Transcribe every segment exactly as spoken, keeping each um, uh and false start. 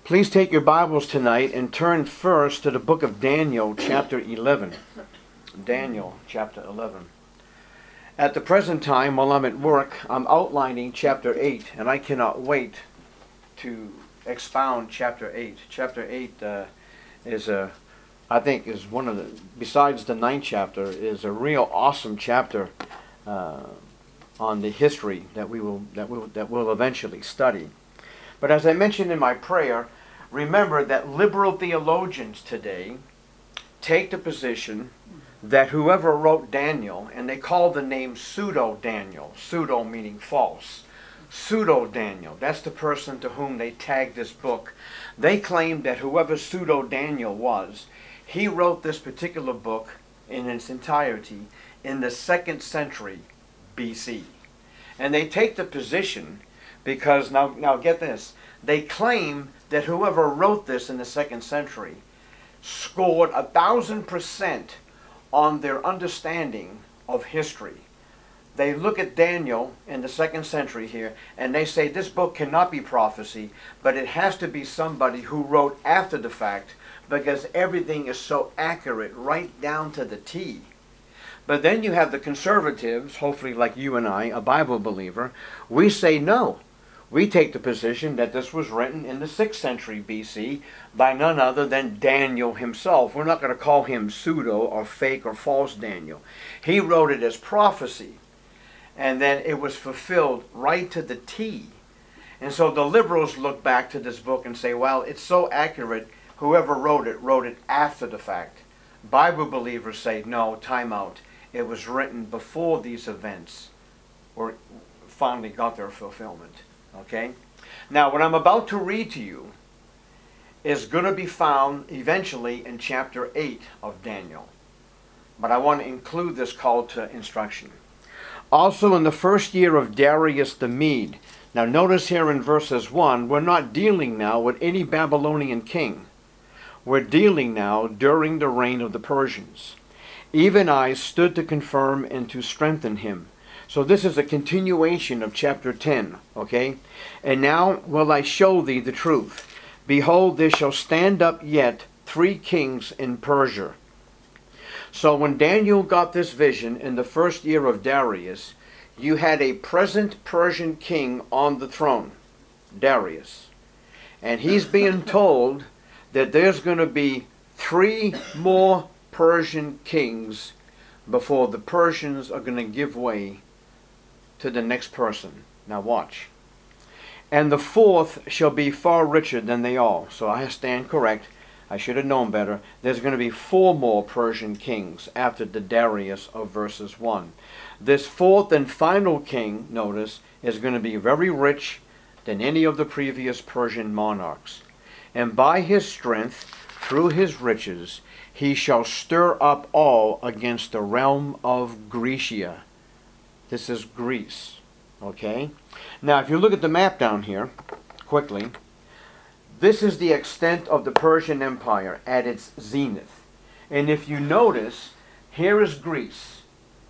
Please take your Bibles tonight and turn first to the book of Daniel, chapter eleven. Daniel, chapter eleven. At the present time, while I'm at work, I'm outlining chapter eight, and I cannot wait to expound chapter eight. Chapter eight uh, is a, I think, is one of the, besides the ninth chapter, is a real awesome chapter uh, on the history that we will that will that we'll eventually study. But as I mentioned in my prayer, remember that liberal theologians today take the position that whoever wrote Daniel, and they call the name Pseudo-Daniel, pseudo meaning false, Pseudo-Daniel, that's the person to whom they tag this book. They claim that whoever Pseudo-Daniel was, he wrote this particular book in its entirety in the second century B C. And they take the position because, now, now get this, they claim that whoever wrote this in the second century scored a thousand percent on their understanding of history. They look at Daniel in the second century here, and they say this book cannot be prophecy, but it has to be somebody who wrote after the fact, because everything is so accurate right down to the T. But then you have the conservatives, hopefully like you and I, a Bible believer. We say no. We take the position that this was written in the sixth century B C by none other than Daniel himself. We're not going to call him pseudo or fake or false Daniel. He wrote it as prophecy, and then it was fulfilled right to the T. And so the liberals look back to this book and say, well, it's so accurate, whoever wrote it wrote it after the fact. Bible believers say, no, time out. It was written before these events were finally got their fulfillment. Okay? Now, what I'm about to read to you is going to be found eventually in chapter eight of Daniel. But I want to include this call to instruction. Also in the first year of Darius the Mede. Now notice here in verses one, we're not dealing now with any Babylonian king. We're dealing now during the reign of the Persians. Even I stood to confirm and to strengthen him. So this is a continuation of chapter ten, okay? And now will I show thee the truth. Behold, there shall stand up yet three kings in Persia. So when Daniel got this vision in the first year of Darius, you had a present Persian king on the throne, Darius. And he's being told that there's going to be three more Persian kings before the Persians are going to give way to the next person. Now watch. And the fourth shall be far richer than they all. So I stand correct. I should have known better. There's going to be four more Persian kings after the Darius of verses one. This fourth and final king, notice, is going to be very rich than any of the previous Persian monarchs. And by his strength, through his riches, he shall stir up all against the realm of Grecia. This is Greece, okay? Now, if you look at the map down here, quickly, this is the extent of the Persian Empire at its zenith. And if you notice, here is Greece.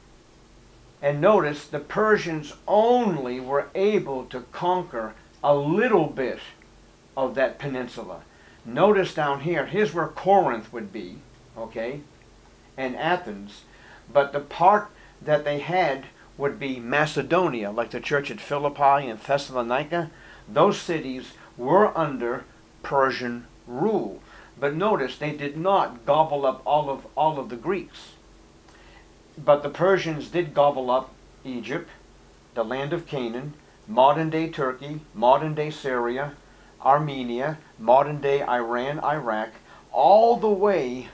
And notice the Persians only were able to conquer a little bit of that peninsula. Notice down here, here's where Corinth would be, okay, and Athens. But the part that they had would be Macedonia, like the church at Philippi and Thessalonica. Those cities were under Persian rule. But notice they did not gobble up all of all of the Greeks. But the Persians did gobble up Egypt, the land of Canaan, modern-day Turkey, modern-day Syria, Armenia, modern-day Iran, Iraq, all the way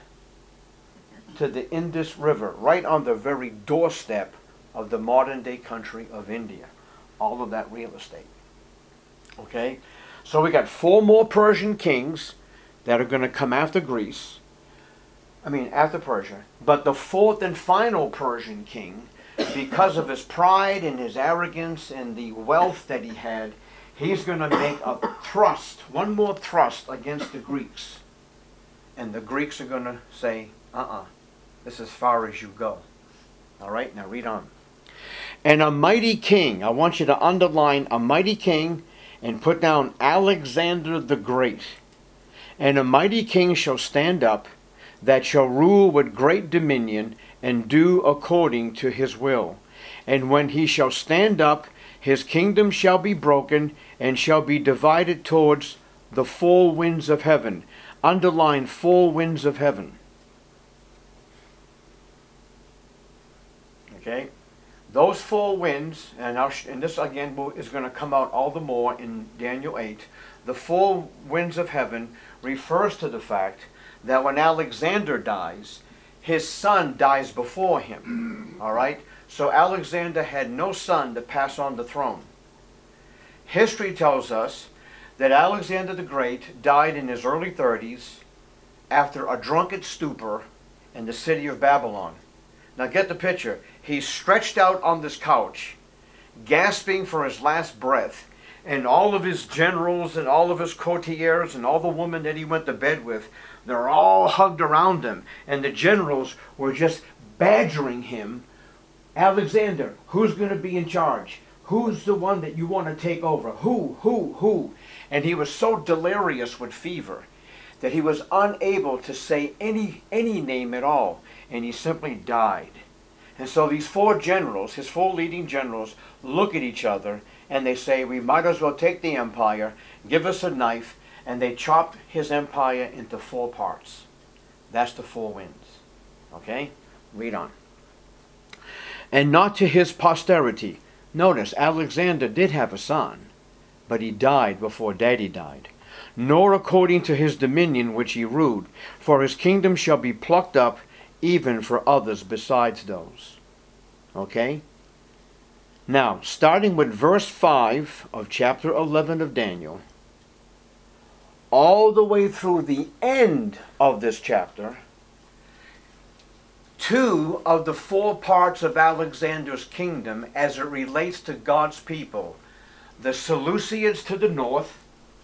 to the Indus River, right on the very doorstep of the modern-day country of India. All of that real estate. Okay? So we got four more Persian kings that are going to come after Greece. I mean, after Persia. But the fourth and final Persian king, because of his pride and his arrogance and the wealth that he had, he's going to make a thrust, one more thrust against the Greeks. And the Greeks are going to say, uh-uh, this is as far as you go. All right, now read on. And a mighty king, I want you to underline a mighty king and put down Alexander the Great. And a mighty king shall stand up, that shall rule with great dominion, and do according to his will. And when he shall stand up, his kingdom shall be broken, and shall be divided towards the four winds of heaven. Underline four winds of heaven. Okay? Those four winds, and, I'll sh- and this again will, is going to come out all the more in Daniel eight. The four winds of heaven refers to the fact that when Alexander dies, his son dies before him. All right? So Alexander had no son to pass on the throne. History tells us that Alexander the Great died in his early thirties after a drunken stupor in the city of Babylon. Now get the picture. He's stretched out on this couch, gasping for his last breath, and all of his generals and all of his courtiers and all the women that he went to bed with, they're all hugged around him. And the generals were just badgering him. Alexander, who's going to be in charge? Who's the one that you want to take over? Who, who, who? And he was so delirious with fever that he was unable to say any, any name at all. And he simply died. And so these four generals, his four leading generals, look at each other and they say, we might as well take the empire, give us a knife, and they chopped his empire into four parts. That's the four winds. Okay? Read on. And not to his posterity. Notice, Alexander did have a son, but he died before daddy died. Nor according to his dominion which he ruled, for his kingdom shall be plucked up, even for others besides those. Okay? Now, starting with verse five of chapter eleven of Daniel, all the way through the end of this chapter, two of the four parts of Alexander's kingdom as it relates to God's people, the Seleucids to the north,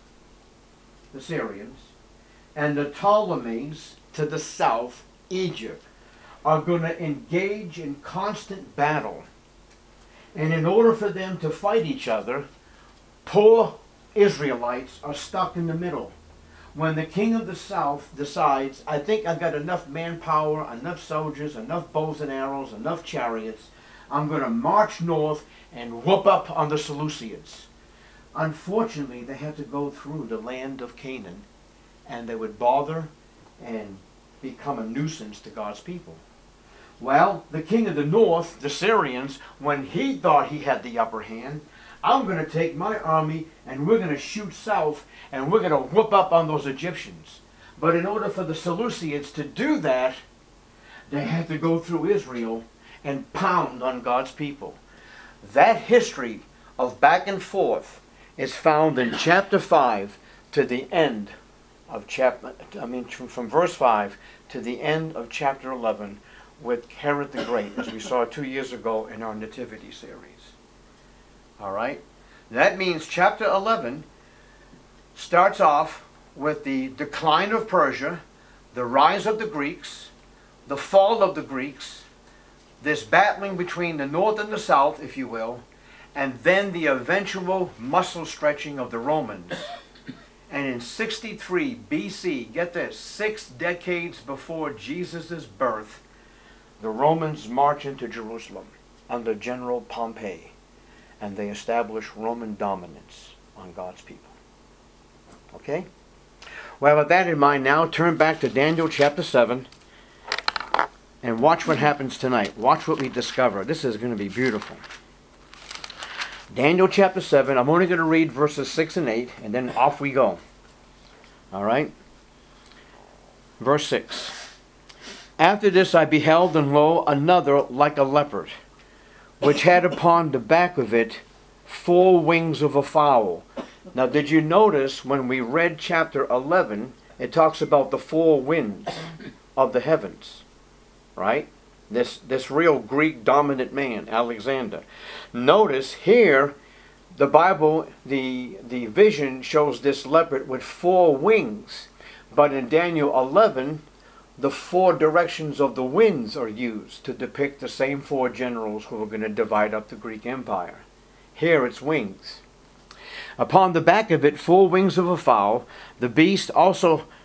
the Syrians, and the Ptolemies to the south, Egypt, are going to engage in constant battle. And in order for them to fight each other, poor Israelites are stuck in the middle. When the king of the south decides, I think I've got enough manpower, enough soldiers, enough bows and arrows, enough chariots, I'm going to march north and whoop up on the Seleucids. Unfortunately, they had to go through the land of Canaan, and they would bother and become a nuisance to God's people. Well, the king of the north, the Syrians, when he thought he had the upper hand, I'm going to take my army and we're going to shoot south and we're going to whoop up on those Egyptians. But in order for the Seleucids to do that, they had to go through Israel and pound on God's people. That history of back and forth is found in chapter five to the end of chapter, I mean from, from verse five to the end of chapter eleven with Herod the Great, as we saw two years ago in our Nativity series. All right? That means chapter eleven starts off with the decline of Persia, the rise of the Greeks, the fall of the Greeks, this battling between the north and the south, if you will, and then the eventual muscle stretching of the Romans. And in sixty-three B C, get this, six decades before Jesus' birth, the Romans march into Jerusalem under General Pompey, and they establish Roman dominance on God's people. Okay? Well, with that in mind now, turn back to Daniel chapter seven and watch what happens tonight. Watch what we discover. This is going to be beautiful. Daniel chapter seven, I'm only going to read verses six and eight, and then off we go. All right? Verse six. After this I beheld, and lo, another like a leopard, which had upon the back of it four wings of a fowl. Now, did you notice when we read chapter eleven, it talks about the four winds of the heavens, right? This, this real Greek dominant man, Alexander. Notice here, the Bible, the, the vision shows this leopard with four wings. But in Daniel eleven, the four directions of the winds are used to depict the same four generals who are going to divide up the Greek Empire. Here it's wings. Upon the back of it, four wings of a fowl. The beast also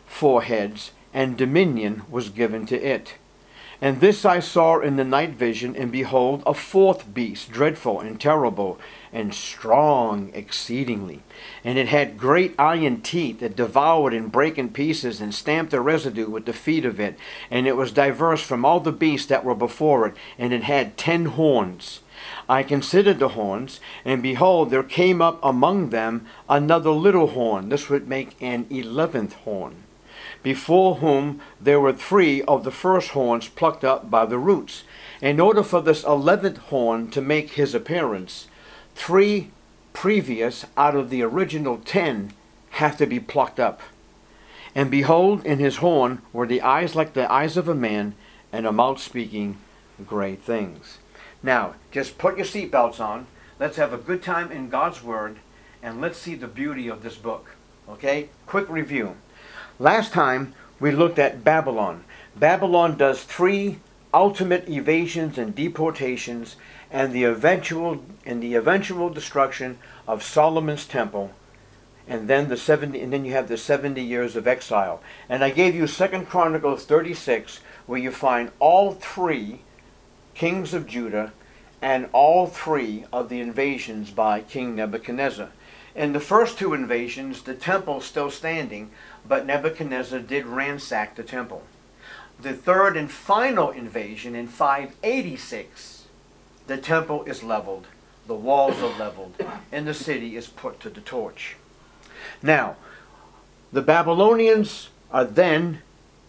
four heads, and dominion was given to it. And this I saw in the night vision, and behold, a fourth beast, dreadful and terrible, and strong exceedingly. And it had great iron teeth that devoured and brake in pieces, and stamped the residue with the feet of it. And it was diverse from all the beasts that were before it, and it had ten horns. I considered the horns, and behold, there came up among them another little horn. This would make an eleventh horn, before whom there were three of the first horns plucked up by the roots. In order for this eleventh horn to make his appearance, three previous out of the original ten have to be plucked up. And behold, in his horn were the eyes like the eyes of a man, and a mouth speaking great things. Now, just put your seatbelts on. Let's have a good time in God's Word, and let's see the beauty of this book. Okay? Quick review. Last time we looked at Babylon. Babylon does three ultimate evasions and deportations, and the eventual and the eventual destruction of Solomon's temple, and then the seventy, and then you have the seventy years of exile. And I gave you Second Chronicles thirty-six, where you find all three kings of Judah and all three of the invasions by King Nebuchadnezzar. In the first two invasions, the temple still standing, but Nebuchadnezzar did ransack the temple. The third and final invasion in five eighty-six, the temple is leveled, the walls are leveled, and the city is put to the torch. Now, the Babylonians are then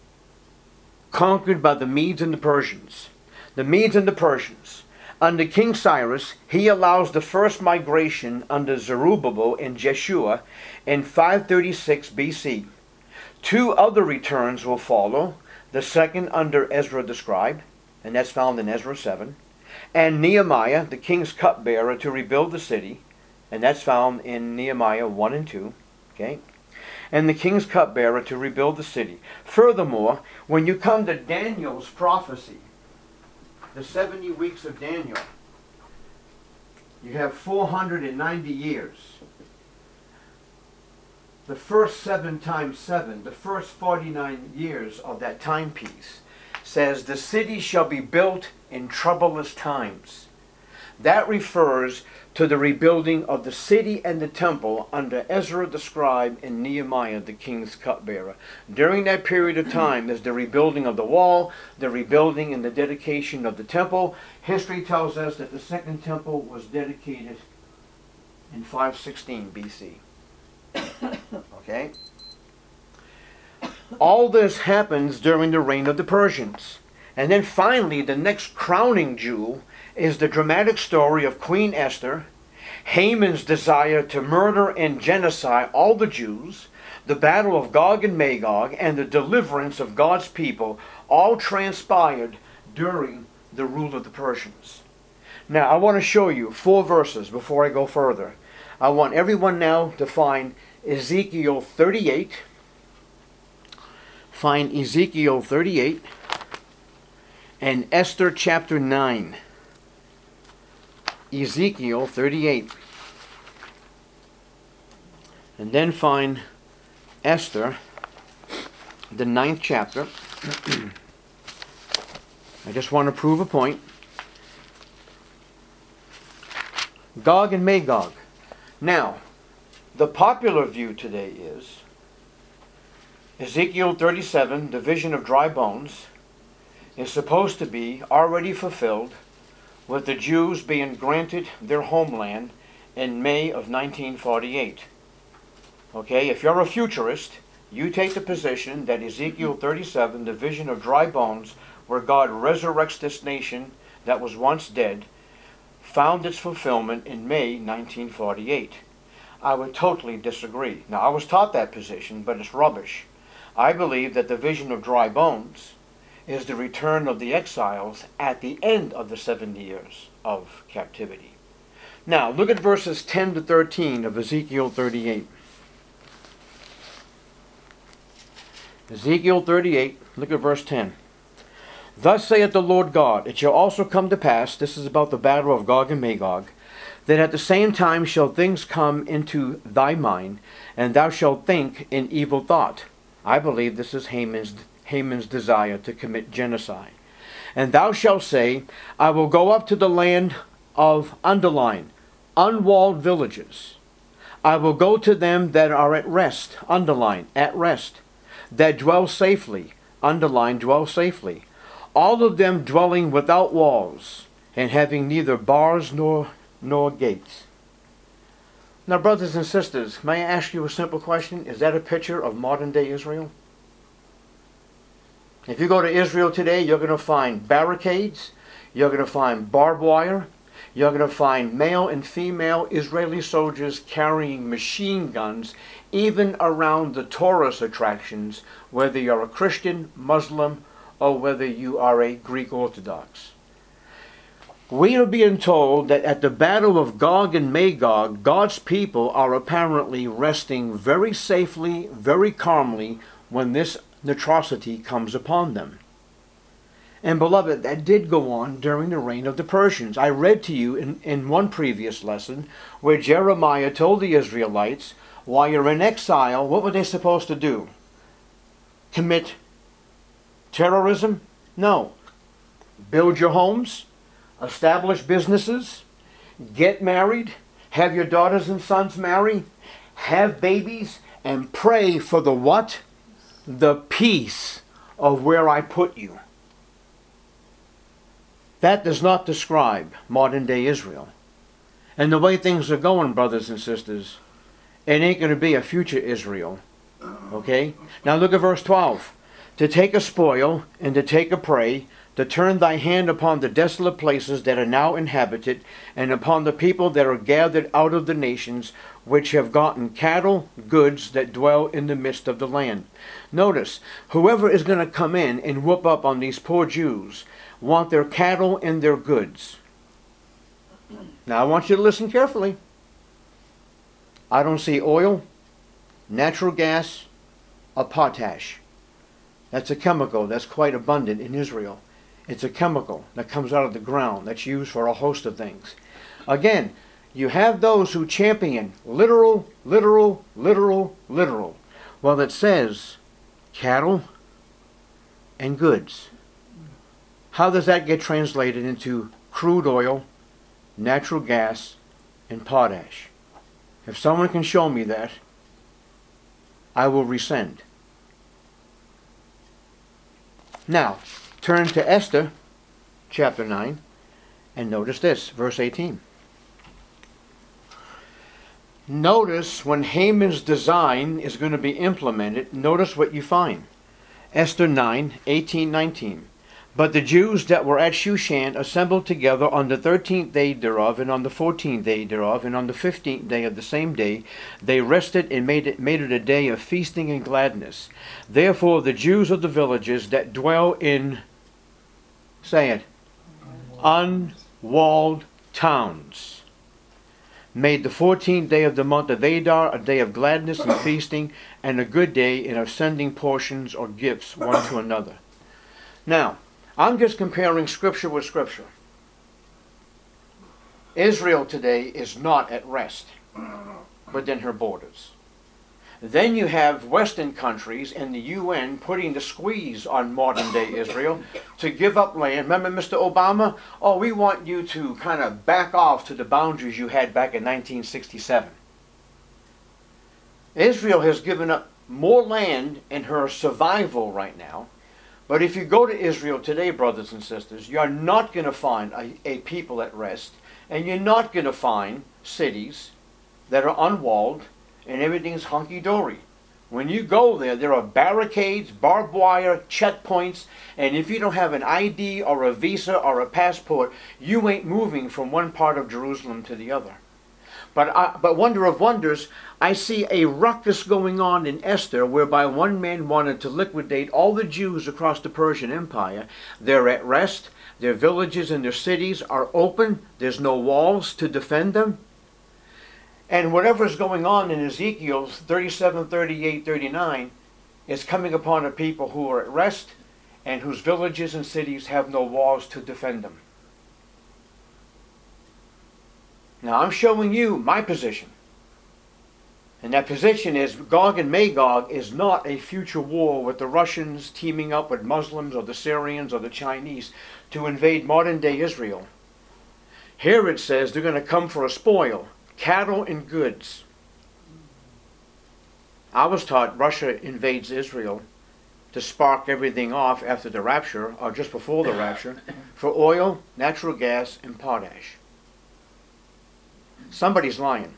conquered by the Medes and the Persians. The Medes and the Persians. Under King Cyrus, he allows the first migration under Zerubbabel and Jeshua in five thirty-six B C. Two other returns will follow, the second under Ezra the scribe, and that's found in Ezra seven, and Nehemiah, the king's cupbearer, to rebuild the city, and that's found in Nehemiah one and two, okay? And the king's cupbearer to rebuild the city. Furthermore, when you come to Daniel's prophecy, the seventy weeks of Daniel, you have four hundred ninety years. The first seven times seven, the first forty-nine years of that timepiece, says the city shall be built in troublous times. That refers to the rebuilding of the city and the temple under Ezra the scribe and Nehemiah the king's cupbearer. During that period of time, there's the rebuilding of the wall, the rebuilding and the dedication of the temple. History tells us that the second temple was dedicated in five sixteen B C. Okay? All this happens during the reign of the Persians. And then finally, the next crowning jewel is the dramatic story of Queen Esther, Haman's desire to murder and genocide all the Jews, the battle of Gog and Magog, and the deliverance of God's people, all transpired during the rule of the Persians. Now, I want to show you four verses before I go further. I want everyone now to find Ezekiel thirty-eight. Find Ezekiel thirty-eight and Esther chapter nine. Ezekiel thirty-eight. And then find Esther, the ninth chapter. I just want to prove a point. Gog and Magog. Now, the popular view today is Ezekiel thirty-seven, the vision of dry bones, is supposed to be already fulfilled with the Jews being granted their homeland in May of nineteen forty-eight. Okay, if you're a futurist, you take the position that Ezekiel thirty-seven, the vision of dry bones, where God resurrects this nation that was once dead, found its fulfillment in May nineteen forty-eight. I would totally disagree. Now, I was taught that position, but it's rubbish. I believe that the vision of dry bones is the return of the exiles at the end of the seventy years of captivity. Now, look at verses ten to thirteen of Ezekiel thirty-eight. Ezekiel thirty-eight, look at verse ten. Thus saith the Lord God, it shall also come to pass, this is about the battle of Gog and Magog, that at the same time shall things come into thy mind, and thou shalt think in evil thought. I believe this is Haman's, Haman's desire to commit genocide. And thou shalt say, I will go up to the land of, underline, unwalled villages. I will go to them that are at rest, underline, at rest, that dwell safely, underline, dwell safely, all of them dwelling without walls, and having neither bars nor, nor gates. Now, brothers and sisters, may I ask you a simple question? Is that a picture of modern-day Israel? If you go to Israel today, you're going to find barricades, you're going to find barbed wire, you're going to find male and female Israeli soldiers carrying machine guns, even around the tourist attractions, whether you're a Christian, Muslim, or whether you are a Greek Orthodox. We are being told that at the battle of Gog and Magog, God's people are apparently resting very safely, very calmly, when this atrocity comes upon them. And beloved, that did go on during the reign of the Persians. I read to you in, in one previous lesson where Jeremiah told the Israelites, while you're in exile, what were they supposed to do? Commit terrorism? No. Build your homes, establish businesses, get married, have your daughters and sons marry, have babies, and pray for the what? The peace of where I put you. That does not describe modern-day Israel. And the way things are going, brothers and sisters, it ain't going to be a future Israel. Okay? Now look at verse twelve. To take a spoil and to take a prey, to turn thy hand upon the desolate places that are now inhabited, and upon the people that are gathered out of the nations, which have gotten cattle, goods that dwell in the midst of the land. Notice, whoever is going to come in and whoop up on these poor Jews want their cattle and their goods. Now I want you to listen carefully. I don't see oil, natural gas, or potash. That's a chemical that's quite abundant in Israel. It's a chemical that comes out of the ground that's used for a host of things. Again, you have those who champion literal, literal, literal, literal. Well, it says cattle and goods. How does that get translated into crude oil, natural gas, and potash? If someone can show me that, I will resend. Now, turn to Esther, chapter nine, and notice this, verse eighteen. Notice when Haman's design is going to be implemented, notice what you find. Esther nine, eighteen, nineteen. But the Jews that were at Shushan assembled together on the thirteenth day thereof, and on the fourteenth day thereof, and on the fifteenth day of the same day, they rested and made it, made it a day of feasting and gladness. Therefore the Jews of the villages that dwell in, say it, unwalled towns, made the fourteenth day of the month of Adar a day of gladness and feasting, and a good day in of sending portions or gifts one to another. Now, I'm just comparing Scripture with Scripture. Israel today is not at rest within her borders. Then you have Western countries and the U N putting the squeeze on modern-day Israel to give up land. Remember Mister Obama? Oh, we want you to kind of back off to the boundaries you had back in nineteen sixty-seven. Israel has given up more land in her survival right now. But if you go to Israel today, brothers and sisters, you're not going to find a, a people at rest, and you're not going to find cities that are unwalled and everything's hunky-dory. When you go there, there are barricades, barbed wire, checkpoints, and if you don't have an I D or a visa or a passport, you ain't moving from one part of Jerusalem to the other. But, I, but wonder of wonders, I see a ruckus going on in Esther whereby one man wanted to liquidate all the Jews across the Persian Empire. They're at rest. Their villages and their cities are open. There's no walls to defend them. And whatever's going on in Ezekiel thirty-seven, thirty-eight, thirty-nine is coming upon a people who are at rest and whose villages and cities have no walls to defend them. Now I'm showing you my position. And that position is Gog and Magog is not a future war with the Russians teaming up with Muslims or the Syrians or the Chinese to invade modern day Israel. Here it says they're going to come for a spoil, cattle and goods. I was taught Russia invades Israel to spark everything off after the rapture, or just before the rapture, for oil, natural gas, and potash. Somebody's lying.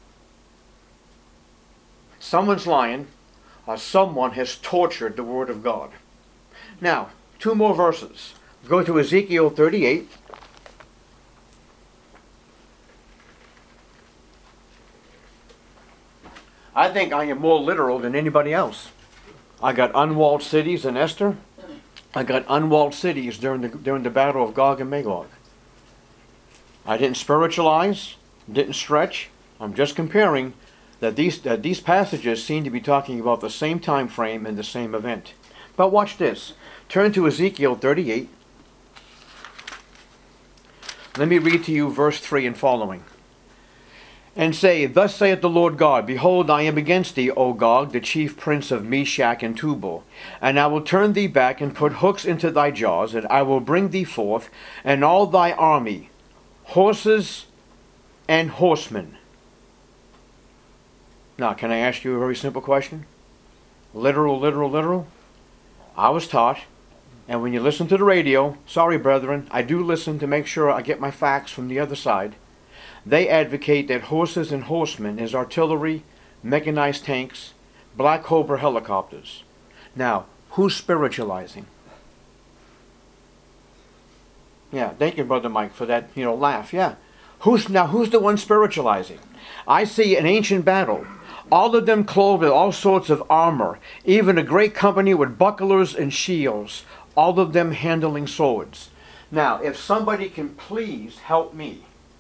Someone's lying, or someone has tortured the Word of God. Now, two more verses. Go to Ezekiel thirty-eight. I think I am more literal than anybody else. I got unwalled cities in Esther. I got unwalled cities during the, during the battle of Gog and Magog. I didn't spiritualize, didn't stretch. I'm just comparing that these, that these passages seem to be talking about the same time frame and the same event. But watch this. Turn to Ezekiel thirty-eight. Let me read to you verse three and following. And say, Thus saith the Lord God, Behold, I am against thee, O Gog, the chief prince of Meshach and Tubal. And I will turn thee back, and put hooks into thy jaws, and I will bring thee forth, and all thy army, horses and horsemen. Now, can I ask you a very simple question? Literal, literal, literal? I was taught, and when you listen to the radio, sorry brethren, I do listen to make sure I get my facts from the other side. They advocate that horses and horsemen is artillery, mechanized tanks, Black Cobra helicopters. Now, who's spiritualizing? Yeah, thank you, Brother Mike, for that, you know, laugh. Yeah. Who's now who's the one spiritualizing? I see an ancient battle. All of them clothed with all sorts of armor, even a great company with bucklers and shields, all of them handling swords. Now, if somebody can please help me,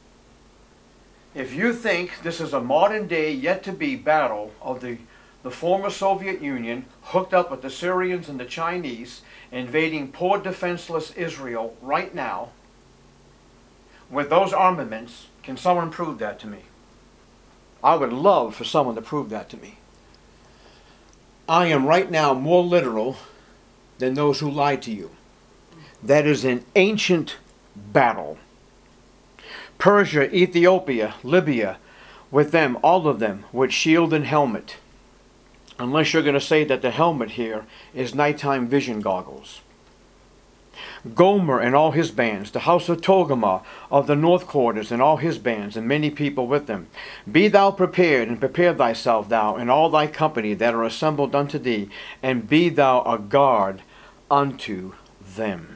if you think this is a modern day, yet to be battle of the, the former Soviet Union hooked up with the Syrians and the Chinese invading poor defenseless Israel right now with those armaments, can someone prove that to me? I would love for someone to prove that to me. I am right now more literal than those who lied to you. That is an ancient battle. Persia, Ethiopia, Libya, with them, all of them, with shield and helmet. Unless you're going to say that the helmet here is nighttime vision goggles. Gomer and all his bands, the house of Togarmah of the north quarters and all his bands, and many people with them. Be thou prepared, and prepare thyself, thou, and all thy company that are assembled unto thee, and be thou a guard unto them.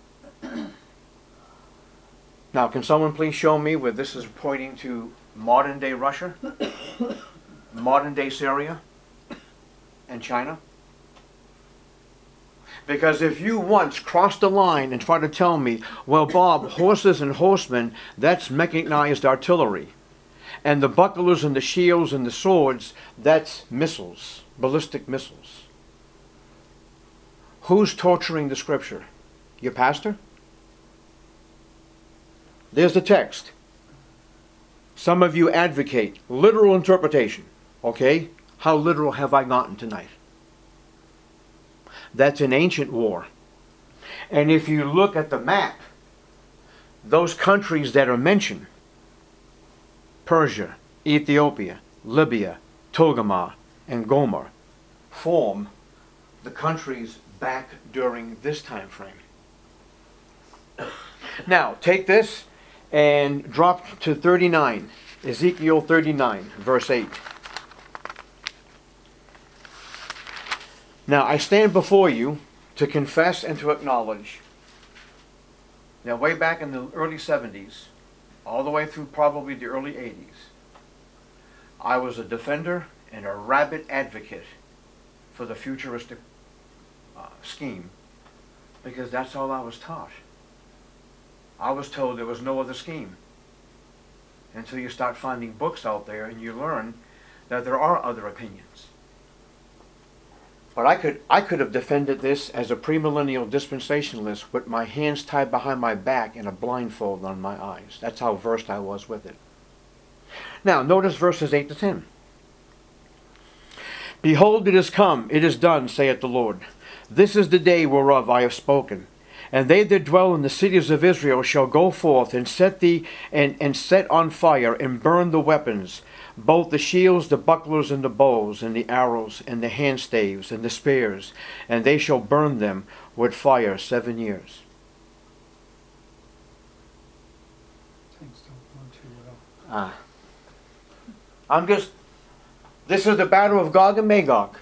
Now, can someone please show me where this is pointing to modern day Russia, modern day Syria, and China? Because if you once crossed the line and try to tell me, well, Bob, horses and horsemen, that's mechanized artillery. And the bucklers and the shields and the swords, that's missiles, ballistic missiles. Who's torturing the scripture? Your pastor? There's the text. Some of you advocate literal interpretation. Okay? How literal have I gotten tonight? That's an ancient war. And if you look at the map, those countries that are mentioned, Persia, Ethiopia, Libya, Togarmah, and Gomer, form the countries back during this time frame. Now, take this and drop to thirty-nine, Ezekiel thirty-nine, verse eight. Now, I stand before you to confess and to acknowledge that way back in the early seventies, all the way through probably the early eighties, I was a defender and a rabid advocate for the futuristic uh, scheme, because that's all I was taught. I was told there was no other scheme until you start finding books out there and you learn that there are other opinions. But I could, I could have defended this as a premillennial dispensationalist with my hands tied behind my back and a blindfold on my eyes. That's how versed I was with it. Now, notice verses eight to ten. Behold, it is come, it is done, saith the Lord. This is the day whereof I have spoken. And they that dwell in the cities of Israel shall go forth and set thee and, and set on fire and burn the weapons, both the shields, the bucklers, and the bows, and the arrows, and the handstaves, and the spears, and they shall burn them with fire seven years. Things don't go too well. Ah. I'm just, this is the battle of Gog and Magog.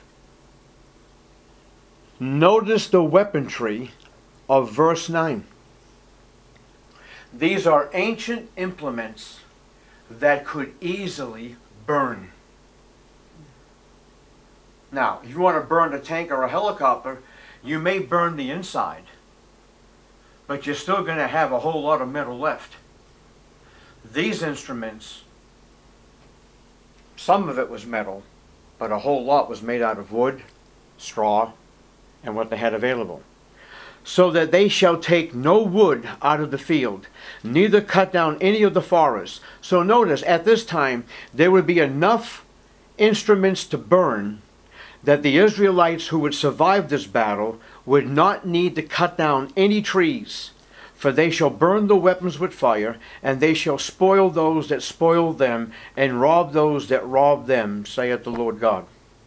Notice the weaponry of verse nine. These are ancient implements that could easily burn. Now, if you want to burn a tank or a helicopter, you may burn the inside, but you're still going to have a whole lot of metal left. These instruments, some of it was metal, but a whole lot was made out of wood, straw, and what they had available. So that they shall take no wood out of the field, neither cut down any of the forest. So notice, at this time, there would be enough instruments to burn that the Israelites who would survive this battle would not need to cut down any trees. For they shall burn the weapons with fire, and they shall spoil those that spoil them, and rob those that rob them, saith the Lord God.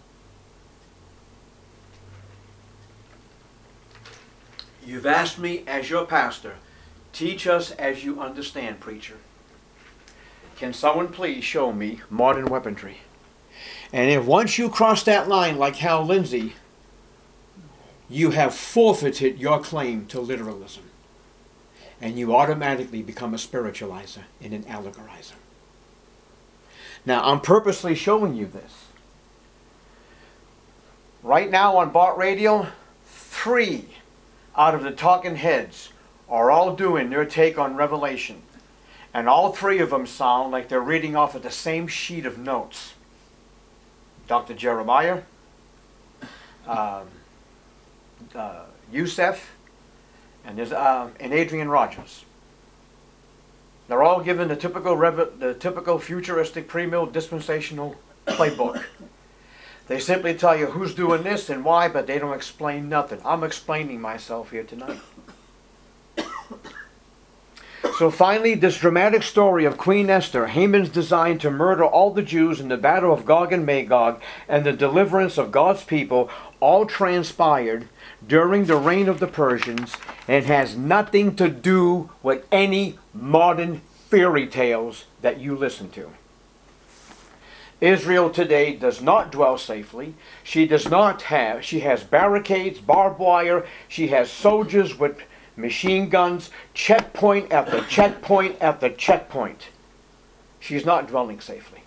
You've asked me as your pastor, teach us as you understand, preacher. Can someone please show me modern weaponry? And if once you cross that line like Hal Lindsey, you have forfeited your claim to literalism. And you automatically become a spiritualizer and an allegorizer. Now, I'm purposely showing you this. Right now on Bart Radio, three out of the talking heads are all doing their take on Revelation. And all three of them sound like they're reading off of the same sheet of notes. Doctor Jeremiah, um, uh, Youssef, and, there's, uh, and Adrian Rogers. They're all given the typical, rev- the typical futuristic pre-mill dispensational playbook. They simply tell you who's doing this and why, but they don't explain nothing. I'm explaining myself here tonight. So finally, this dramatic story of Queen Esther, Haman's design to murder all the Jews in the battle of Gog and Magog, and the deliverance of God's people, all transpired during the reign of the Persians, and has nothing to do with any modern fairy tales that you listen to. Israel today does not dwell safely. She does not have, she has barricades, barbed wire, she has soldiers with machine guns, checkpoint after checkpoint after checkpoint. She's not dwelling safely.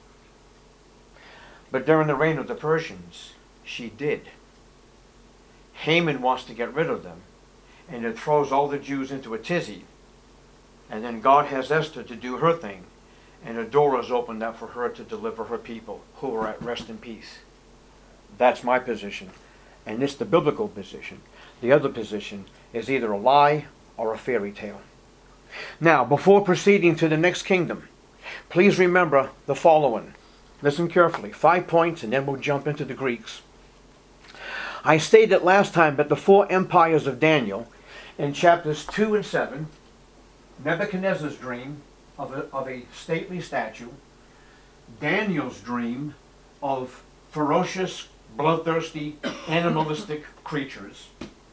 But during the reign of the Persians, she did. Haman wants to get rid of them, and it throws all the Jews into a tizzy. And then God has Esther to do her thing, and a door is opened up for her to deliver her people who are at rest in peace. That's my position, and it's the biblical position. The other position is either a lie or a fairy tale. Now, before proceeding to the next kingdom, please remember the following. Listen carefully. Five points, and then we'll jump into the Greeks. I stated last time that the four empires of Daniel, in chapters two and seven, Nebuchadnezzar's dream of a, of a stately statue, Daniel's dream of ferocious, bloodthirsty, animalistic creatures.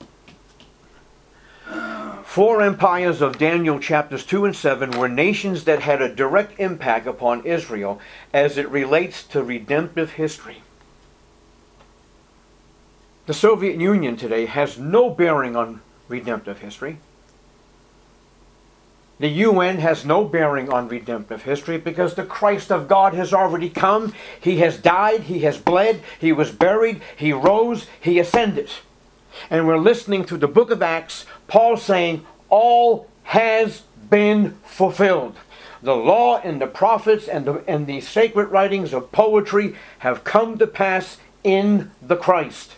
Four empires of Daniel chapters two and seven were nations that had a direct impact upon Israel as it relates to redemptive history. The Soviet Union today has no bearing on redemptive history. The U N has no bearing on redemptive history because the Christ of God has already come. He has died, He has bled, He was buried, He rose, He ascended. And we're listening to the book of Acts, Paul saying, all has been fulfilled. The law and the prophets and the, and the sacred writings of poetry have come to pass in the Christ.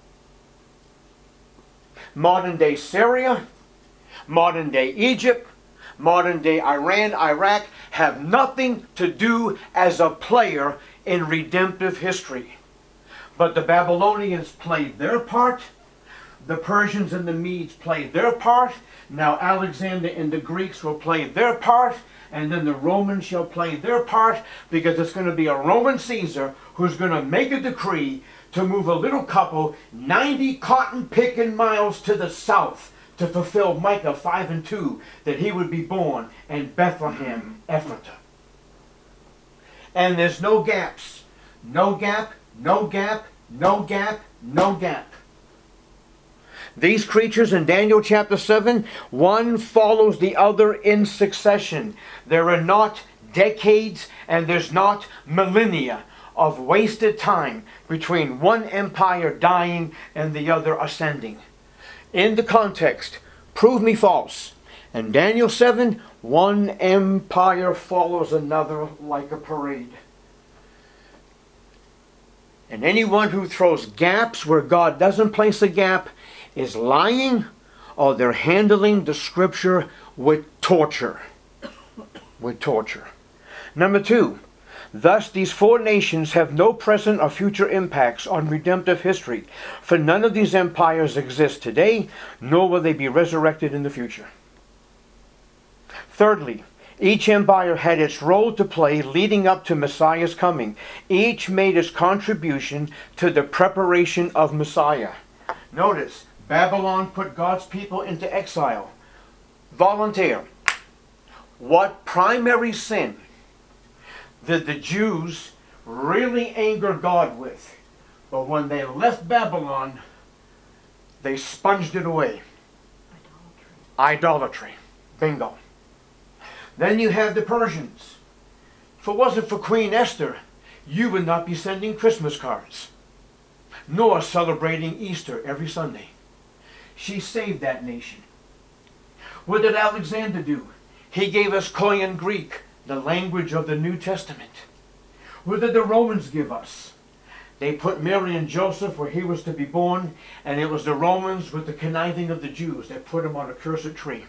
Modern day Syria, modern day Egypt, modern day Iran, Iraq have nothing to do as a player in redemptive history. But the Babylonians played their part. The Persians and the Medes played their part. Now Alexander and the Greeks will play their part. And then the Romans shall play their part, because it's going to be a Roman Caesar who's going to make a decree to move a little couple ninety cotton picking miles to the south to fulfill Micah five and two, that he would be born in Bethlehem, Ephratah. And there's no gaps. No gap, no gap, no gap, no gap. These creatures in Daniel chapter seven, one follows the other in succession. There are not decades and there's not millennia of wasted time between one empire dying and the other ascending. In the context, prove me false. In Daniel seven, one empire follows another like a parade. And anyone who throws gaps where God doesn't place a gap is lying, or they're handling the scripture with torture. With torture. Number two, thus these four nations have no present or future impacts on redemptive history, for none of these empires exist today, nor will they be resurrected in the future. Thirdly, each empire had its role to play leading up to Messiah's coming. Each made its contribution to the preparation of Messiah. Notice, Babylon put God's people into exile. Volunteer. What primary sin did the Jews really anger God with? But when they left Babylon, they sponged it away. Idolatry. Idolatry. Bingo. Then you have the Persians. If it wasn't for Queen Esther, you would not be sending Christmas cards, nor celebrating Easter every Sunday. She saved that nation. What did Alexander do? He gave us Koine Greek, the language of the New Testament. What did the Romans give us? They put Mary and Joseph where he was to be born, and it was the Romans with the conniving of the Jews that put him on a cursed tree.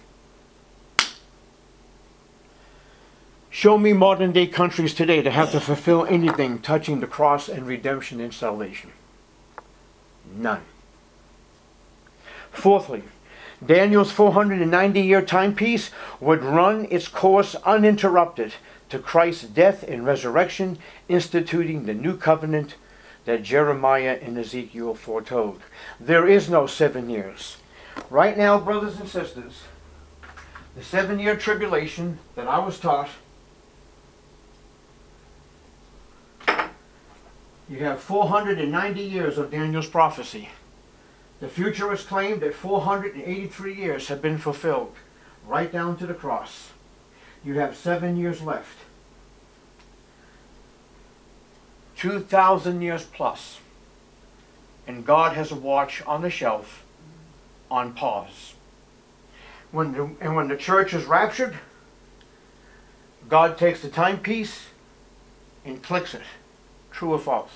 Show me modern day countries today that have to fulfill anything touching the cross and redemption and salvation. None. Fourthly, Daniel's four hundred ninety year timepiece would run its course uninterrupted to Christ's death and resurrection, instituting the new covenant that Jeremiah and Ezekiel foretold. There is no seven years. Right now, brothers and sisters, the seven year tribulation that I was taught, you have four hundred ninety years of Daniel's prophecy. The futurists claim that four hundred eighty-three years have been fulfilled, right down to the cross. You have seven years left. two thousand years plus. And God has a watch on the shelf, on pause. When the, and when the church is raptured, God takes the timepiece and clicks it. True or false?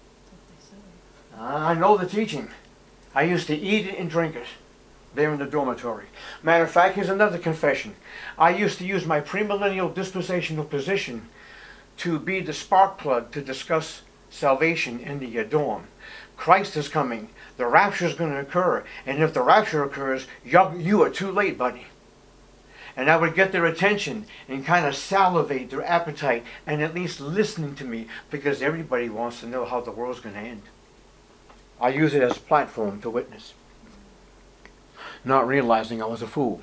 I know the teaching. I used to eat it and drink it there in the dormitory. Matter of fact, here's another confession. I used to use my premillennial dispensational position to be the spark plug to discuss salvation in the dorm. Christ is coming. The rapture is going to occur. And if the rapture occurs, you are too late, buddy. And I would get their attention and kind of salivate their appetite and at least listening to me, because everybody wants to know how the world's going to end. I use it as a platform to witness, not realizing I was a fool.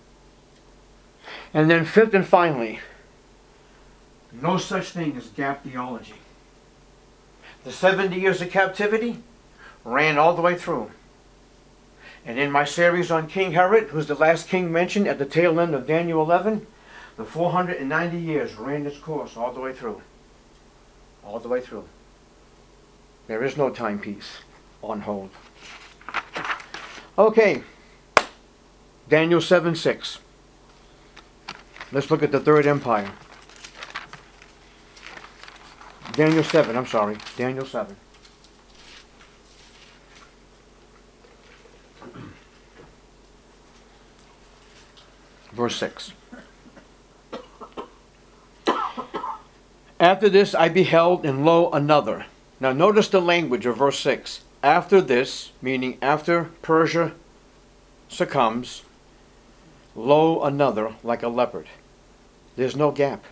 And then fifth and finally, no such thing as gap theology. The seventy years of captivity ran all the way through. And in my series on King Herod, who's the last king mentioned at the tail end of Daniel eleven, the four hundred ninety years ran its course all the way through. All the way through. There is no timepiece on hold. Okay. Daniel seven six. Let's look at the third empire. Daniel seven, I'm sorry. Daniel seven. Verse six. After this I beheld, and lo, another. Now notice the language of verse six. After this, meaning after Persia succumbs, lo, another like a leopard. There's no gap.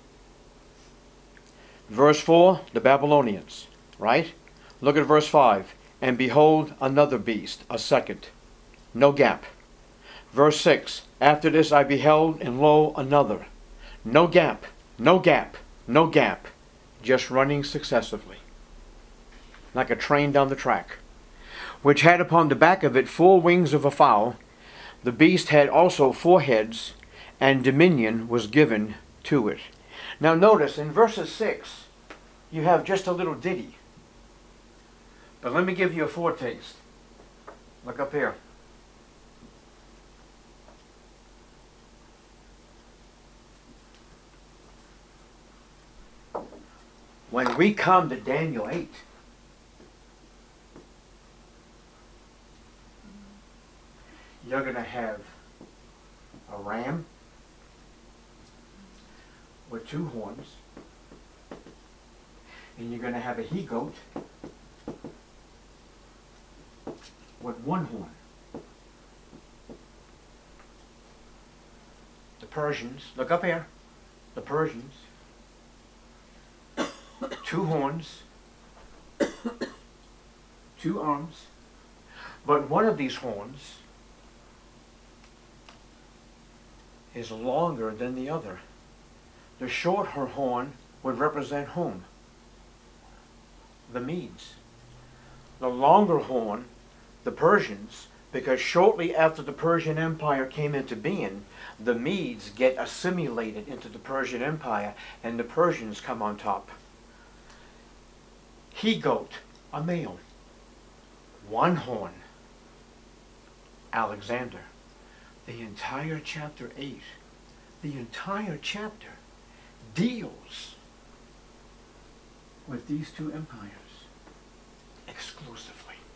Verse four, the Babylonians, right? Look at verse five. And behold, another beast, a second. No gap. Verse six, after this I beheld, and lo, another. No gap, no gap, no gap. Just running successively, like a train down the track, which had upon the back of it four wings of a fowl. The beast had also four heads, and dominion was given to it. Now notice, in verses six, you have just a little ditty. But let me give you a foretaste. Look up here. When we come to Daniel eight, you're going to have a ram with two horns, and you're going to have a he-goat with one horn. The Persians, look up here, the Persians, two horns, two arms, but one of these horns is longer than the other. The short horn would represent whom? The Medes. The longer horn, the Persians, because shortly after the Persian Empire came into being, the Medes get assimilated into the Persian Empire, and the Persians come on top. He-goat, a male. One horn, Alexander. The entire chapter eight, the entire chapter deals with these two empires exclusively.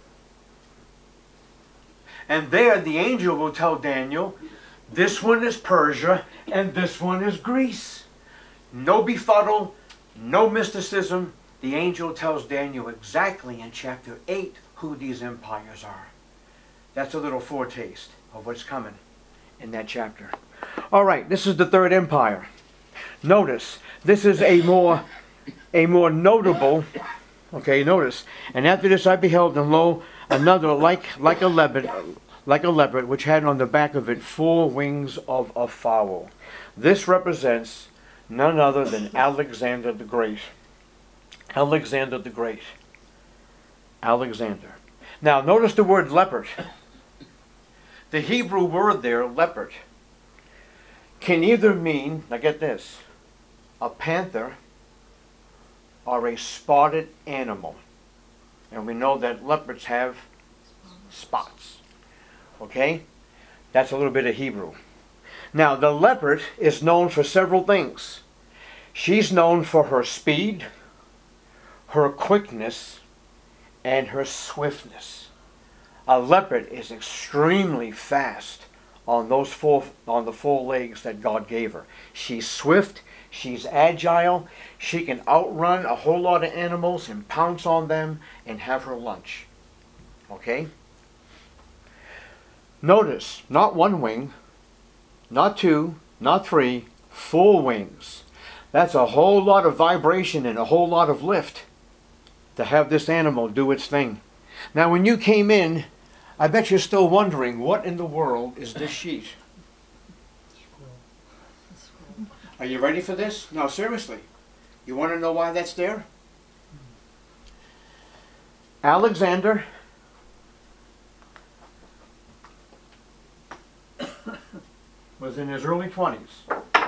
And there the angel will tell Daniel, this one is Persia and this one is Greece. No befuddle, no mysticism. The angel tells Daniel exactly in chapter eight who these empires are. That's a little foretaste of what's coming in that chapter. All right, this is the third empire. Notice, this is a more, a more notable, okay, notice. And after this I beheld, and lo, another like, like a leopard, like a leopard, which had on the back of it four wings of a fowl. This represents none other than Alexander the Great. Alexander the Great. Alexander. Now, notice the word leopard. The Hebrew word there, leopard, can either mean, now get this, a panther or a spotted animal. And we know that leopards have spots. Okay? That's a little bit of Hebrew. Now, the leopard is known for several things. She's known for her speed, her quickness, and her swiftness. A leopard is extremely fast on those four, on the four legs that God gave her. She's swift, she's agile, she can outrun a whole lot of animals and pounce on them and have her lunch. Okay? Notice, not one wing, not two, not three, four wings. That's a whole lot of vibration and a whole lot of lift to have this animal do its thing. Now, when you came in, I bet you're still wondering, what in the world is this sheet? Are you ready for this? No, seriously. You want to know why that's there? Alexander was in his early twenties.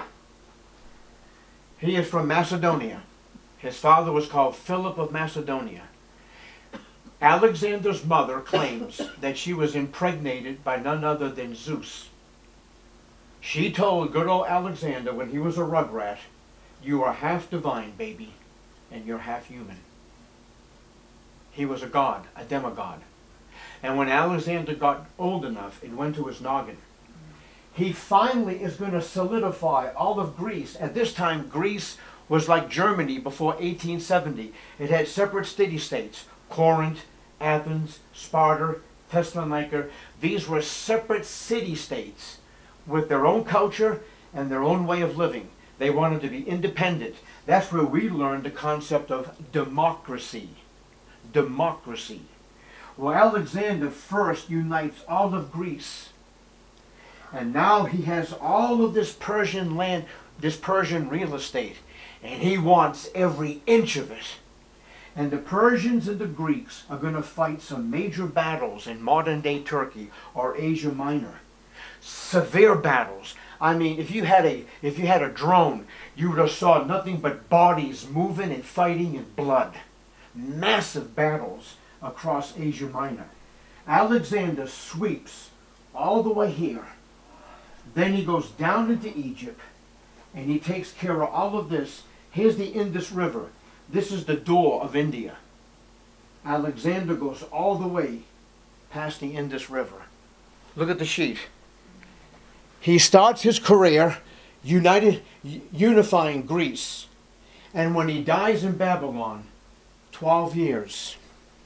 He is from Macedonia. His father was called Philip of Macedonia. Alexander's mother claims that she was impregnated by none other than Zeus. She told good old Alexander when he was a rugrat, you are half divine, baby, and you're half human. He was a god, a demigod. And when Alexander got old enough, it went to his noggin. He finally is going to solidify all of Greece. At this time, Greece was like Germany before eighteen seventy. It had separate city-states. Corinth, Athens, Sparta, Thessalonica. These were separate city-states with their own culture and their own way of living. They wanted to be independent. That's where we learned the concept of democracy. Democracy. Well, Alexander first unites all of Greece. And now he has all of this Persian land, this Persian real estate. And he wants every inch of it. And the Persians and the Greeks are going to fight some major battles in modern-day Turkey or Asia Minor. Severe battles. I mean, if you had a if you had a drone, you would have saw nothing but bodies moving and fighting and blood. Massive battles across Asia Minor. Alexander sweeps all the way here. Then he goes down into Egypt, and he takes care of all of this. Here's the Indus River. This is the door of India. Alexander goes all the way past the Indus River. Look at the sheet. He starts his career united, unifying Greece. And when he dies in Babylon, twelve years.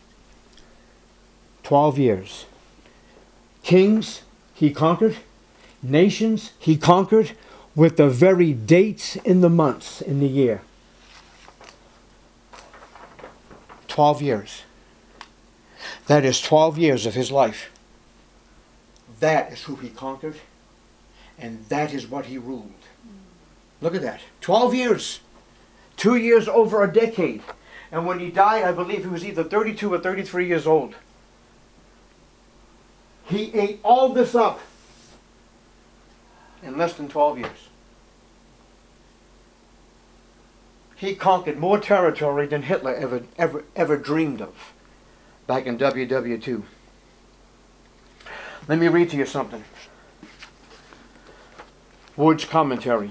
twelve years. Kings he conquered. Nations he conquered with the very dates in the months in the year. twelve years. That is twelve years of his life. That is who he conquered. And that is what he ruled. Look at that. twelve years. Two years over a decade. And when he died, I believe he was either thirty-two or thirty-three years old. He ate all this up in less than twelve years. He conquered more territory than Hitler ever, ever, ever dreamed of back in W W two. Let me read to you something. Wood's commentary.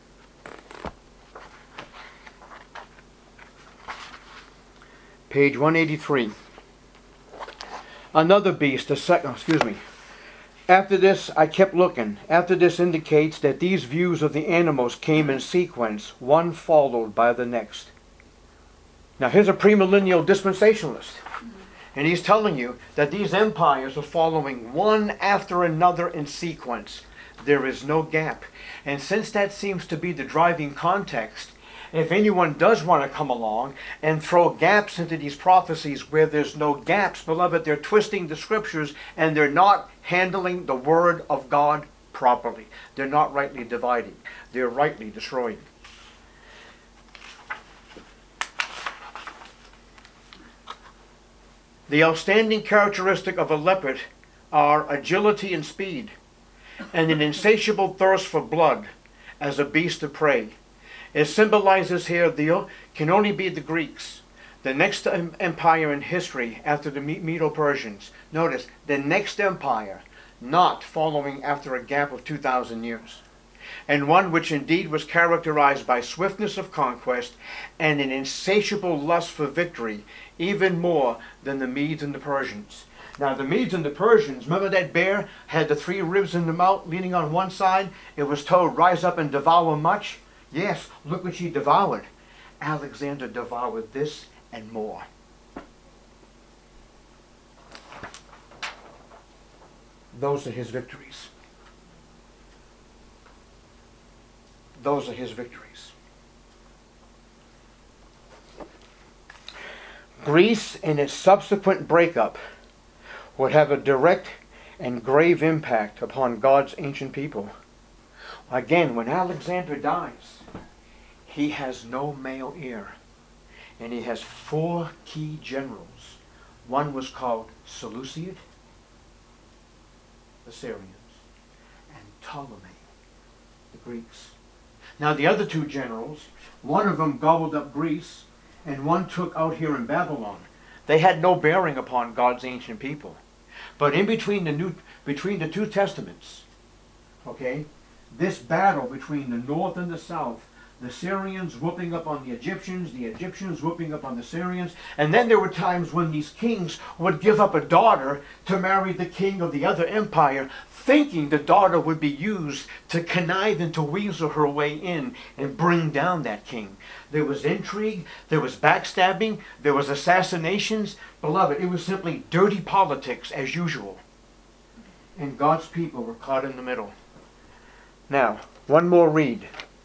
Page one eighty-three. Another beast, a second, excuse me. After this, I kept looking. After this indicates that these views of the animals came in sequence, one followed by the next. Now here's a premillennial dispensationalist. And he's telling you that these empires are following one after another in sequence. There is no gap. And since that seems to be the driving context, if anyone does want to come along and throw gaps into these prophecies where there's no gaps, beloved, they're twisting the scriptures and they're not handling the word of God properly. They're not rightly dividing. They're rightly destroying. The outstanding characteristic of a leopard are agility and speed, and an insatiable thirst for blood as a beast of prey. It symbolizes here the can only be the Greeks, the next empire in history after the Medo-Persians. Notice, the next empire, not following after a gap of two thousand years, and one which indeed was characterized by swiftness of conquest and an insatiable lust for victory, even more than the Medes and the Persians. Now the Medes and the Persians, remember that bear had the three ribs in the mouth leaning on one side? It was told, rise up and devour much. Yes, look what she devoured. Alexander devoured this and more. Those are his victories. Those are his victories. Greece and its subsequent breakup would have a direct and grave impact upon God's ancient people. Again, when Alexander dies, he has no male heir. And he has four key generals. One was called Seleucid, the Syrians, and Ptolemy, the Greeks. Now the other two generals, one of them gobbled up Greece, and one took out here in Babylon. They had no bearing upon God's ancient people. But in between the new, between the two testaments, okay, this battle between the north and the south, the Syrians whooping up on the Egyptians, the Egyptians whooping up on the Syrians. And then there were times when these kings would give up a daughter to marry the king of the other empire, thinking the daughter would be used to connive and to weasel her way in and bring down that king. There was intrigue, there was backstabbing, there was assassinations. Beloved, it was simply dirty politics as usual. And God's people were caught in the middle. Now, one more read.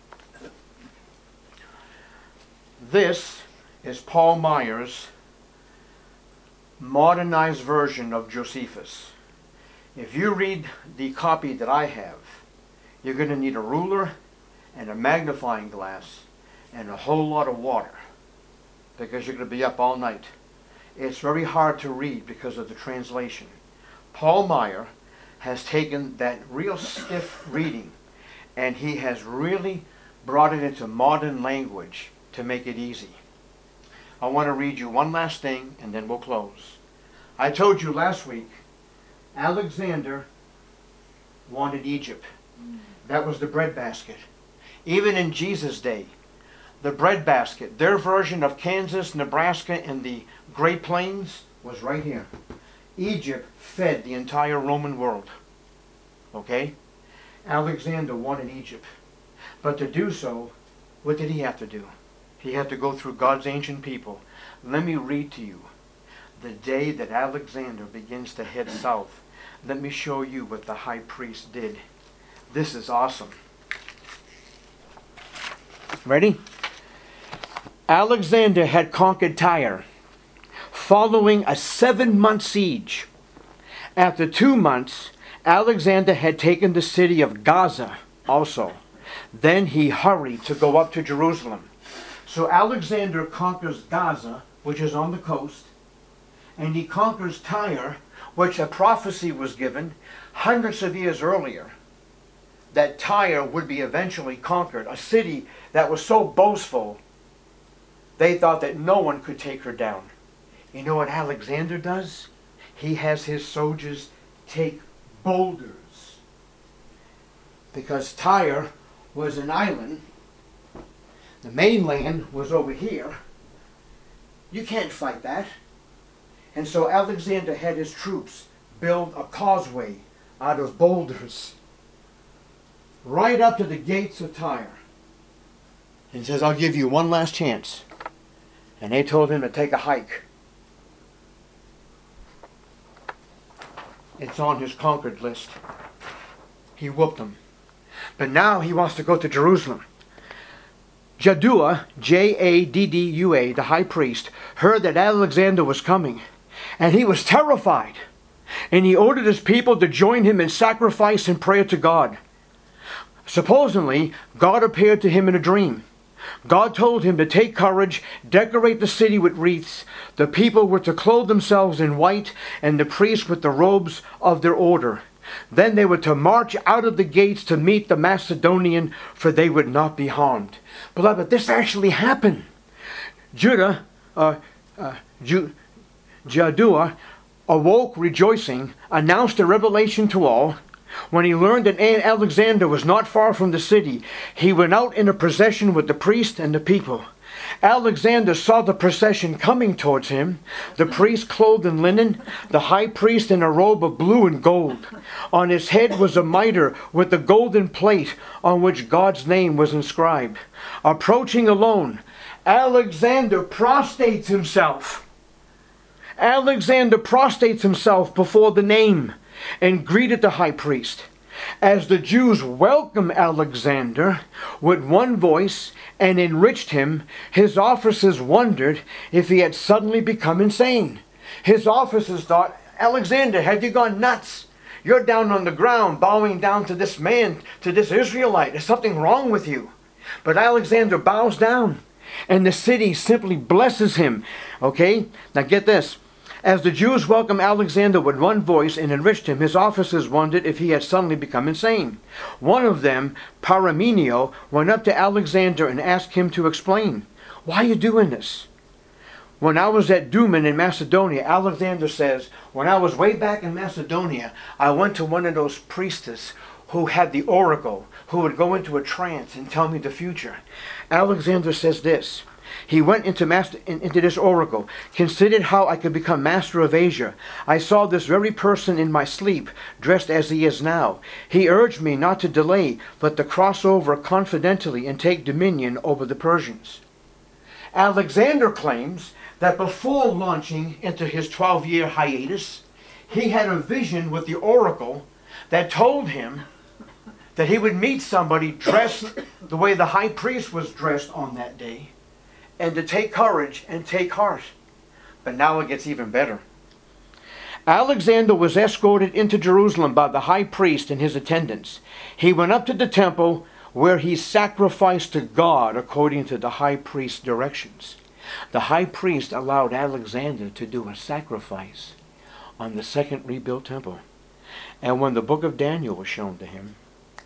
This is Paul Meyer's modernized version of Josephus. If you read the copy that I have, you're going to need a ruler and a magnifying glass and a whole lot of water, because you're going to be up all night. It's very hard to read because of the translation. Paul Meyer has taken that real stiff reading and he has really brought it into modern language to make it easy. I want to read you one last thing and then we'll close. I told you last week Alexander wanted Egypt. That was the breadbasket. Even in Jesus' day, the breadbasket, their version of Kansas, Nebraska, and the Great Plains was right here. Egypt fed the entire Roman world. Okay? Alexander wanted Egypt. But to do so, what did he have to do? He had to go through God's ancient people. Let me read to you the day that Alexander begins to head south. Let me show you what the high priest did. This is awesome. Ready? Alexander had conquered Tyre, following a seven-month siege. After two months, Alexander had taken the city of Gaza also. Then he hurried to go up to Jerusalem. So Alexander conquers Gaza, which is on the coast, and he conquers Tyre, which a prophecy was given hundreds of years earlier, that Tyre would be eventually conquered, a city that was so boastful, they thought that no one could take her down. You know what Alexander does? He has his soldiers take boulders. Because Tyre was an island, the mainland was over here. You can't fight that. And so Alexander had his troops build a causeway out of boulders right up to the gates of Tyre. And he says, I'll give you one last chance. And they told him to take a hike. It's on his conquered list. He whooped them. But now he wants to go to Jerusalem. Jaddua, J A D D U A, the high priest, heard that Alexander was coming. And he was terrified. And he ordered his people to join him in sacrifice and prayer to God. Supposedly, God appeared to him in a dream. God told him to take courage, decorate the city with wreaths. The people were to clothe themselves in white, and the priests with the robes of their order. Then they were to march out of the gates to meet the Macedonian, for they would not be harmed. Beloved, this actually happened. Judah, uh, uh, Ju- Jaddua, awoke rejoicing, announced a revelation to all. When he learned that Alexander was not far from the city, he went out in a procession with the priest and the people. Alexander saw the procession coming towards him, the priest clothed in linen, the high priest in a robe of blue and gold. On his head was a mitre with a golden plate on which God's name was inscribed. Approaching alone, Alexander prostrates himself. Alexander prostrates himself before the name and greeted the high priest. As the Jews welcomed Alexander with one voice and enriched him, his officers wondered if he had suddenly become insane. His officers thought, Alexander, have you gone nuts? You're down on the ground bowing down to this man, to this Israelite. There's something wrong with you. But Alexander bows down and the city simply blesses him. Okay, now get this. As the Jews welcomed Alexander with one voice and enriched him, his officers wondered if he had suddenly become insane. One of them, Paramenio, went up to Alexander and asked him to explain. Why are you doing this? When I was at Duman in Macedonia, Alexander says, when I was way back in Macedonia, I went to one of those priestesses who had the oracle, who would go into a trance and tell me the future. Alexander says this. He went into, master, into this oracle, considered how I could become master of Asia. I saw this very person in my sleep, dressed as he is now. He urged me not to delay, but to cross over confidently and take dominion over the Persians. Alexander claims that before launching into his twelve-year hiatus, he had a vision with the oracle that told him that he would meet somebody dressed the way the high priest was dressed on that day, and to take courage and take heart. But now it gets even better. Alexander was escorted into Jerusalem by the high priest and his attendants. He went up to the temple where he sacrificed to God according to the high priest's directions. The high priest allowed Alexander to do a sacrifice on the second rebuilt temple. And when the book of Daniel was shown to him,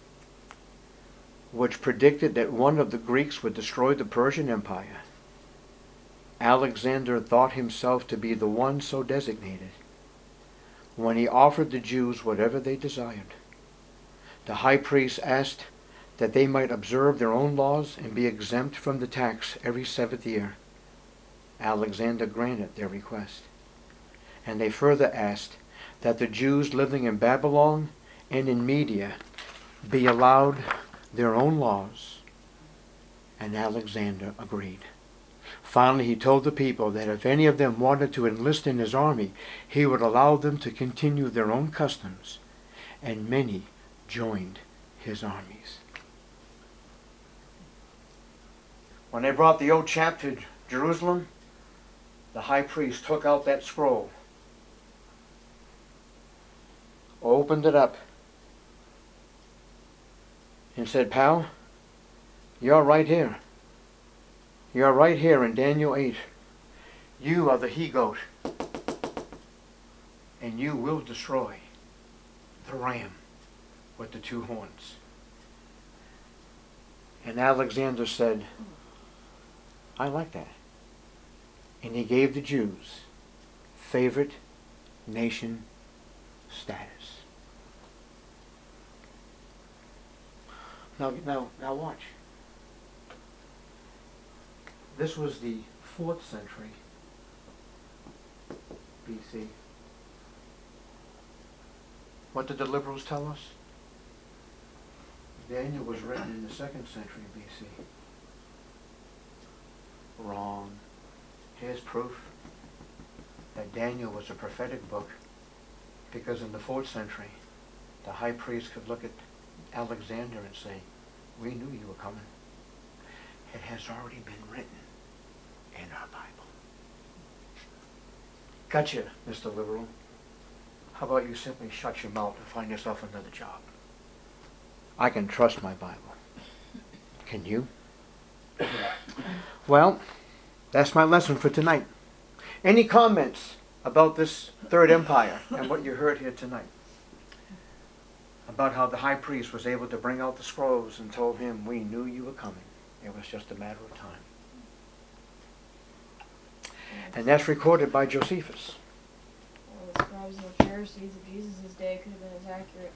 which predicted that one of the Greeks would destroy the Persian Empire, Alexander thought himself to be the one so designated. When he offered the Jews whatever they desired, the high priest asked that they might observe their own laws and be exempt from the tax every seventh year. Alexander granted their request. And they further asked that the Jews living in Babylon and in Media be allowed their own laws, and Alexander agreed. Finally, he told the people that if any of them wanted to enlist in his army, he would allow them to continue their own customs, and many joined his armies. When they brought the old chap to Jerusalem, the high priest took out that scroll, opened it up, and said, "Pal, you're right here. You're right here in Daniel eight. You are the he-goat, and you will destroy the ram with the two horns." And Alexander said, "I like that." And he gave the Jews favorite nation status. Now, now, now watch. This was the fourth century B C. What did the liberals tell us? Daniel was written in the second century B C. Wrong. Here's proof that Daniel was a prophetic book, because in the fourth century, the high priest could look at Alexander and say, "We knew you were coming. It has already been written in our Bible." Gotcha, Mister Liberal. How about you simply shut your mouth and find yourself another job? I can trust my Bible. Can you? Well, that's my lesson for tonight. Any comments about this Third Empire and what you heard here tonight? About how the high priest was able to bring out the scrolls and told him, "We knew you were coming. It was just a matter of time." And that's recorded by Josephus. Well, the scribes and the Pharisees of Jesus' day could have been as accurate.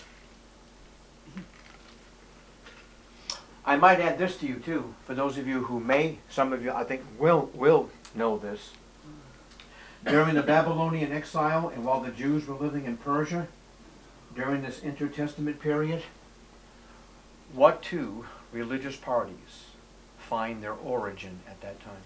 I might add this to you too, for those of you who may, some of you I think will will know this. During the Babylonian exile and while the Jews were living in Persia, during this intertestament period, what two religious parties find their origin at that time?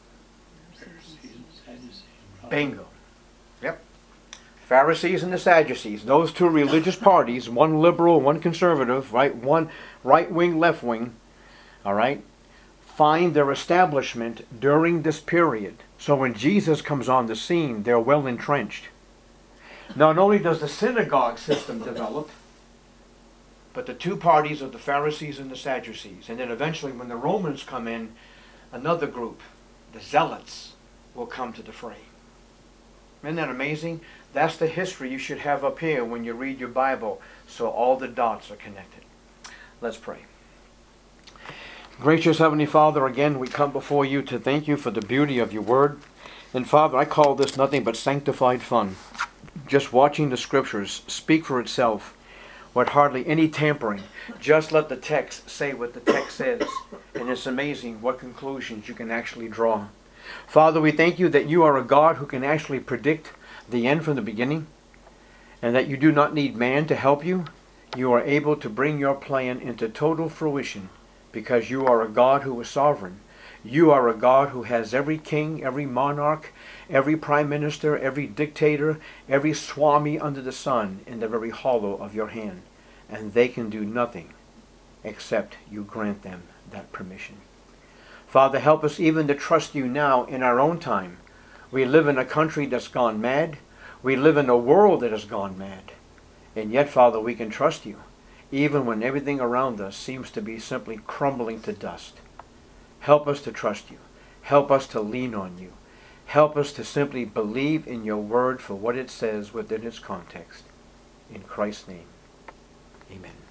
Bingo. Yep. Pharisees and the Sadducees, those two religious parties, one liberal, one conservative, right? One right wing, left wing, all right, find their establishment during this period. So when Jesus comes on the scene, they're well entrenched. Not only does the synagogue system develop, but the two parties are the Pharisees and the Sadducees. And then eventually when the Romans come in, another group, the Zealots, will come to the fray. Isn't that amazing? That's the history you should have up here when you read your Bible, so all the dots are connected. Let's pray. Gracious Heavenly Father, again we come before you to thank you for the beauty of your word. And Father, I call this nothing but sanctified fun. Just watching the scriptures speak for itself. with hardly any tampering. Just let the text say what the text says. And it's amazing what conclusions you can actually draw. Father, we thank you that you are a God who can actually predict the end from the beginning, and that you do not need man to help you. You are able to bring your plan into total fruition because you are a God who is sovereign. You are a God who has every king, every monarch, every prime minister, every dictator, every swami under the sun in the very hollow of your hand. And they can do nothing except you grant them that permission. Father, help us even to trust you now in our own time. We live in a country that's gone mad. We live in a world that has gone mad. And yet, Father, we can trust you, even when everything around us seems to be simply crumbling to dust. Help us to trust you. Help us to lean on you. Help us to simply believe in your word for what it says within its context. In Christ's name, amen.